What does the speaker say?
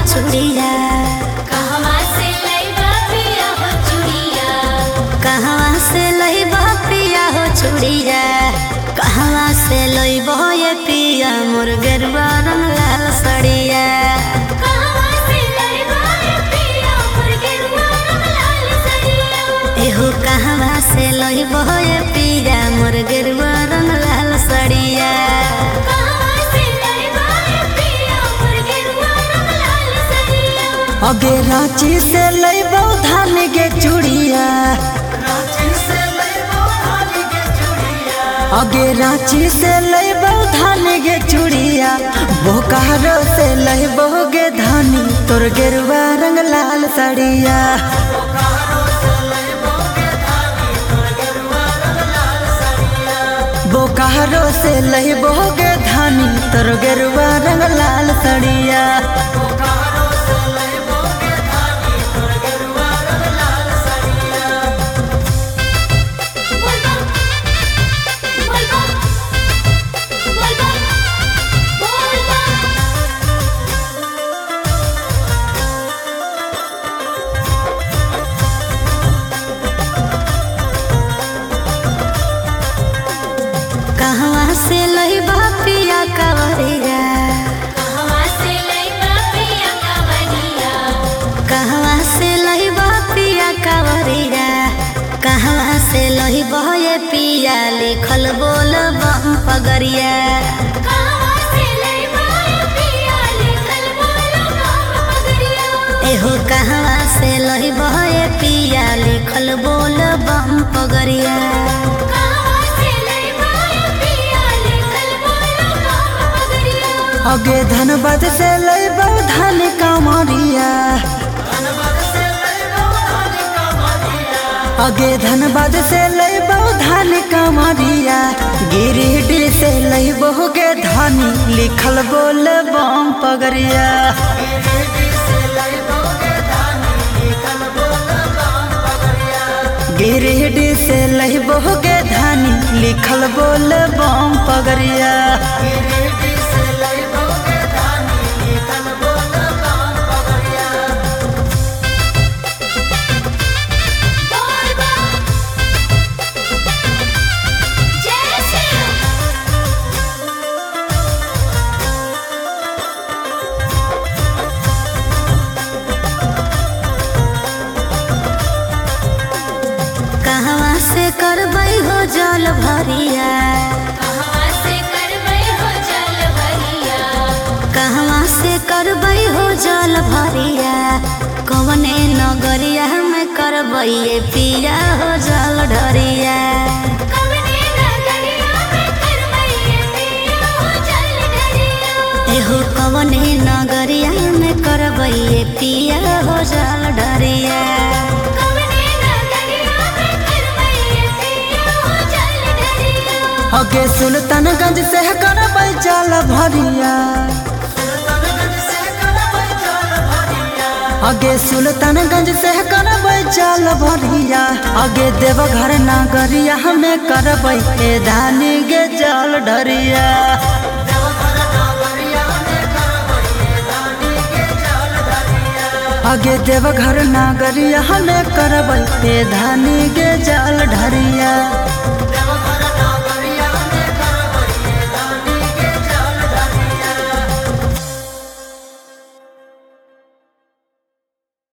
चूड़िया कहवा से लइबा पिया हो चूड़िया कहवा से लइबा पिया हो चूड़िया कहवा से लइबो ये पिया मोर गेरुआ रंग लाल सड़िया कहवा से लइबा पिया मोर गेरुआ रंग लाल सड़िया एहो कहवा से लइबो ये पिया मोर गेरुआ रंग लाल सड़िया कहवा से लइबा पिया मोर गेरुआ रंग लाल सड़िया अगे रांची से लइबो धान गे चूड़िया अगे रांची से लइबो धान गे चूड़िया बोकारो से लइबो गे धानी तोर गेरुआ रंग लाल साड़िया बोकारो से लइबो गे धानी तोर गेरुआ रंग लाल साड़िया कहवा से लइबा पिया कवरिया कहवा से लइबा पिया कवरिया कहवा से लइबा पिया कवरिया कहवा से लइबो ये पिया लिखल बोल बम पगरिया कहवा से लइबा पिया लिखल बोलो नाम पगरिया एहो कहवा से लइबो ये पिया लिखल बोल बम पगरिया कहवा से लइबा पिया लिखल बोलो नाम पगरिया अगे धनबाद से लइबो धान कामरिया अगे धनबाद से लइबो धान कामरिया गिरिडीह से लइबो गे धानी लिखल बोल बम पगरिया गिरिडीह से लइबो गे धानी लिखल बोल बम पगरिया कहवा से करबै हो जल भरिया कहवा से करबै हो जल भरिया कहवा से करबै हो जल भरिया कवने नगरिया में करबै ये पिया हो जल ढरिया कवने नगरिया में करबै पिया हो जल ढरिया एहो कवने नगरिया में करबै ये पिया हो जल ढरिया कवने नगरिया में करबै पिया हो जल ढरिया अगे सुल्तानगंज से करबै जल भरिया अगे सुल्तानगंज से करबै जल भरिया अगे देवघर नागरिया हमें करबै ए धानी गे जल ढरिया अगे देवघर नागरिया हमें करबै ए धानी गे जल ढरिया